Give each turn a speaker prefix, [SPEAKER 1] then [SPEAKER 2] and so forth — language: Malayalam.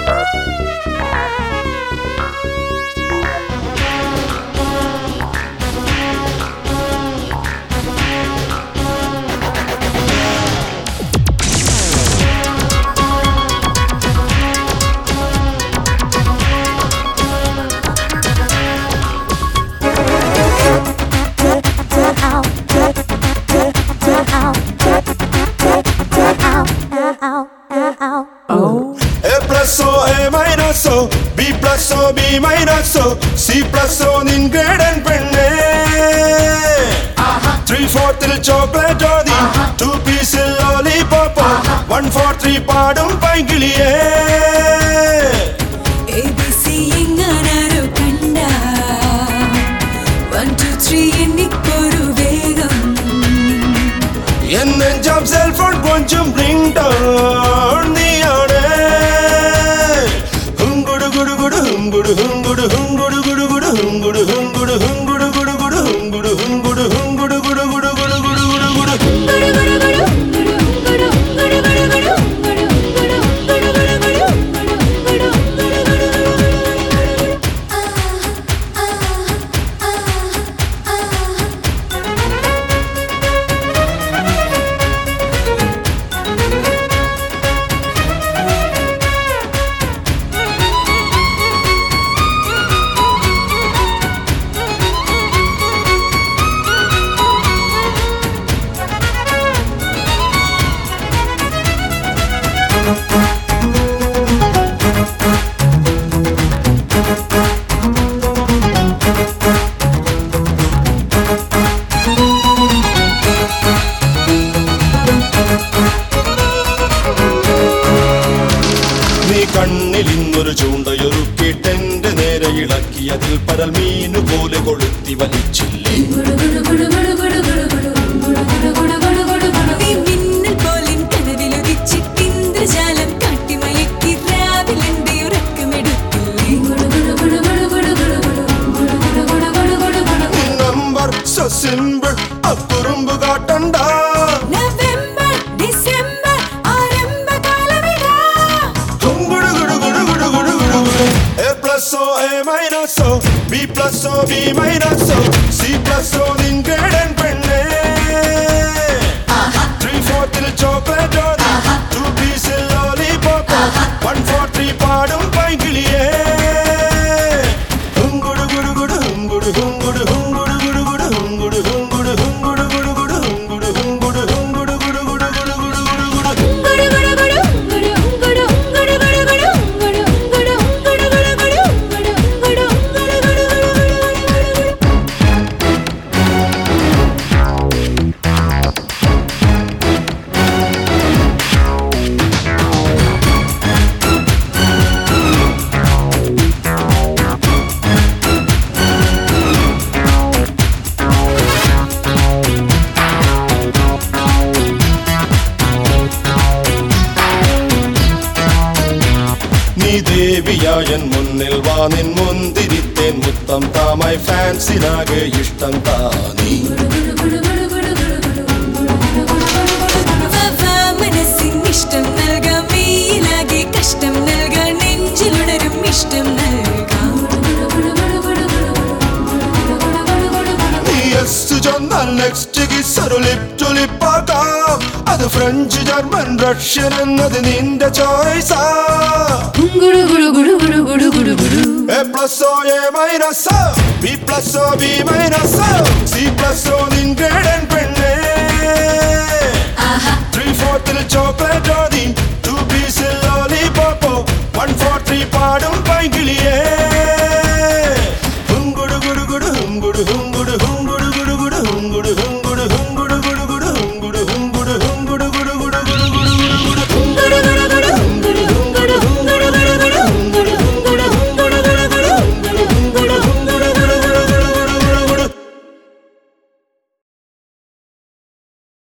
[SPEAKER 1] B plus O, B minus O, C plus O nin grade and penne 3/4 chocolate odi 2 piece lollipop 1/4 paadum paingiliye
[SPEAKER 2] ABC enganaru kanda 1 2 3 ennikkoru vegam
[SPEAKER 1] enna job cell phone konjam ring down niyane കണ്ണിലിന്നൊരു ചൂണ്ടയൊരുക്കിട്ടെന്റെ നേരെ ഇളക്കിയതിൽ പരൽ മീനു പോലെ കൊളുത്തി വലിച്ചില്ലേ നമ്പർ സോ സിമ്പിൾ അക്കുറുമ്പ് കാട്ടണ്ട O, A minus O, B plus O, B minus O, C plus O nin grade and penne 3/4 chocolate odi 2 piece lollipop 1/4 paadum paingiliye hungudu gudu gudu hungudu hungudu hungudu gudu gudu hungudu hungudu hungudu gudu gudu hungudu hungudu hungudu gudu gudu gudu gudu നീ ദേവിയായൻ മുന്നിൽ വാ നിൻ മുന്തിരിത്തേൻ മുത്തം താമായി ഫാൻസിനാകെ ഇഷ്ടം താനീ
[SPEAKER 2] മനസ്സിനിഷ്ടം നൽകാം മെയിലാകെ കഷ്ടം നൽകാൻ നെഞ്ചിലുണരും ഇഷ്ടം നൽകാം
[SPEAKER 1] നീ യെസ് ചൊന്നാൽ നെക്സ്റ്റ് കിസ്സൊരു ലിപ് ടു ലിപ്പ് ആക്കാം അത് ഫ്രഞ്ച് ജർമ്മൻ റഷ്യൻ എന്നത് നിന്റെ ചോയ്സാ A plus O, A minus O, B plus O, B minus O, C plus O nin grade and penne 3/4 chocolate